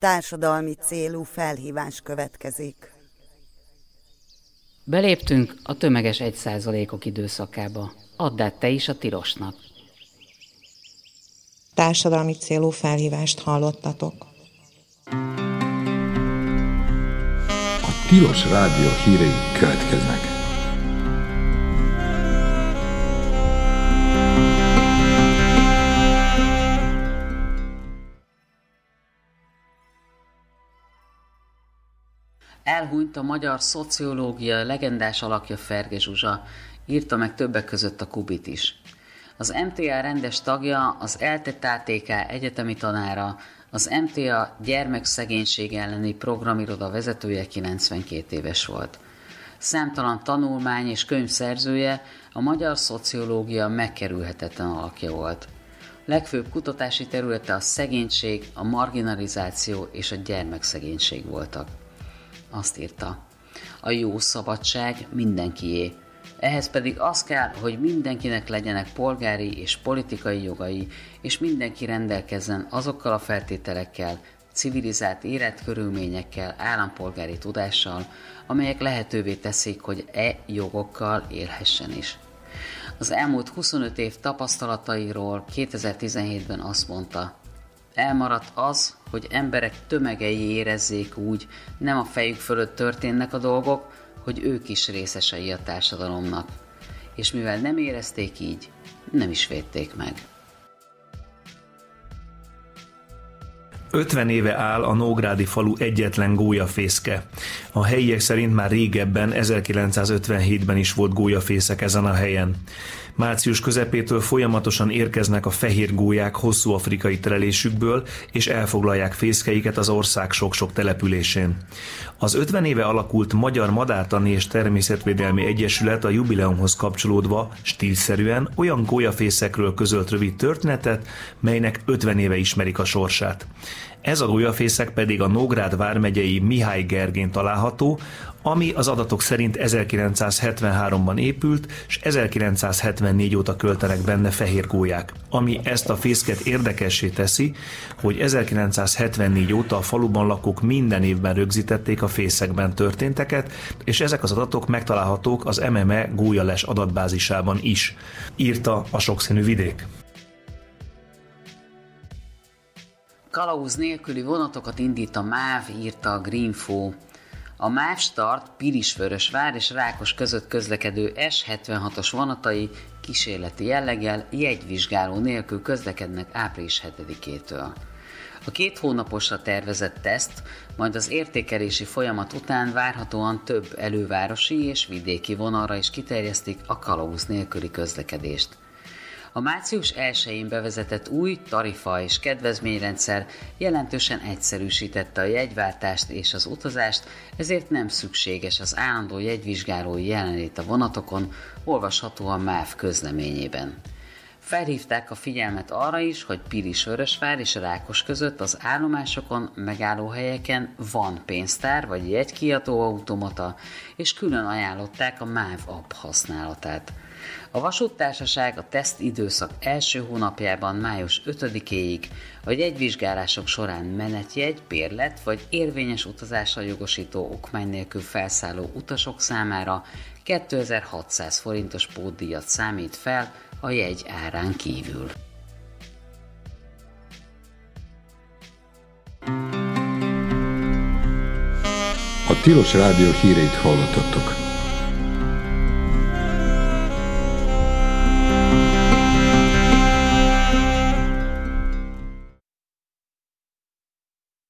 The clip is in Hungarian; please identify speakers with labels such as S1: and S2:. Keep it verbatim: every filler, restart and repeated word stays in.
S1: társadalmi célú felhívás következik.
S2: Beléptünk a tömeges egy százalékok időszakába. Add át te is a tilosnak.
S3: Társadalmi célú felhívást hallottatok.
S4: A Tilos Rádió hírei következnek.
S2: Elhunyt a magyar szociológia legendás alakja Ferge Zsuzsa, írta meg többek között a Kubit is. Az em té á rendes tagja, az ELTE té té ká egyetemi tanára, az em té á gyermekszegénység elleni programiroda vezetője, kilencvenkét éves volt. Számtalan tanulmány és könyv szerzője, a magyar szociológia megkerülhetetlen alakja volt. Legfőbb kutatási területe a szegénység, a marginalizáció és a gyermekszegénység voltak. Azt írta, a jó szabadság mindenkié, ehhez pedig az kell, hogy mindenkinek legyenek polgári és politikai jogai, és mindenki rendelkezzen azokkal a feltételekkel, civilizált életkörülményekkel, állampolgári tudással, amelyek lehetővé teszik, hogy e jogokkal élhessen is. Az elmúlt huszonöt év tapasztalatairól kétezer-tizenhétben azt mondta, elmaradt az, hogy emberek tömegei érezzék úgy, nem a fejük fölött történnek a dolgok, hogy ők is részesei a társadalomnak. És mivel nem érezték így, nem is védték meg.
S5: ötven éve áll a nógrádi falu egyetlen gólyafészke. A helyiek szerint már régebben, ezerkilencszázötvenhétben is volt gólyafészek ezen a helyen. Március közepétől folyamatosan érkeznek a fehér gólyák hosszú afrikai terelésükből, és elfoglalják fészkeiket az ország sok-sok településén. Az ötven éve alakult Magyar Madártani és Természetvédelmi Egyesület a jubileumhoz kapcsolódva stílszerűen olyan gólyafészekről közölt rövid történetet, melynek ötven éve ismerik a sorsát. Ez a gólyafészek pedig a Nógrád vármegyei Mihály Gergén található, ami az adatok szerint ezerkilencszázhetvenháromban épült, és ezerkilencszázhetvennégy óta költenek benne fehér gólyák. Ami ezt a fészket érdekessé teszi, hogy ezerkilencszázhetvennégy óta a faluban lakók minden évben rögzítették a fészekben történteket, és ezek az adatok megtalálhatók az em em e gólyales adatbázisában is, írta a Sokszínű Vidék.
S2: Kalauz nélküli vonatokat indít a MÁV, írta a Greenfo. A MÁV Start Pilisvörösvár és Rákos között közlekedő es hetvenhatos vonatai kísérleti jelleggel jegyvizsgáló nélkül közlekednek április hetedikétől. A két hónaposra tervezett teszt, majd az értékelési folyamat után várhatóan több elővárosi és vidéki vonalra is kiterjesztik a kalauz nélküli közlekedést. A március elsején bevezetett új tarifa és kedvezményrendszer jelentősen egyszerűsítette a jegyváltást és az utazást, ezért nem szükséges az állandó jegyvizsgálói jelenlét a vonatokon, olvasható a MÁV közleményében. Felhívták a figyelmet arra is, hogy Pilisvörösvár és Rákos között az állomásokon, megállóhelyeken van pénztár vagy jegykiadó automata, és külön ajánlották a MÁV app használatát. A vasúttársaság a teszt időszak első hónapjában május ötödikéig a jegyvizsgálások során menetjegy, bérlet vagy érvényes utazásra jogosító okmány nélkül felszálló utasok számára kétezer-hatszáz forintos pótdíjat számít fel a jegy árán kívül.
S4: A Tilos Rádió híreit hallottattok.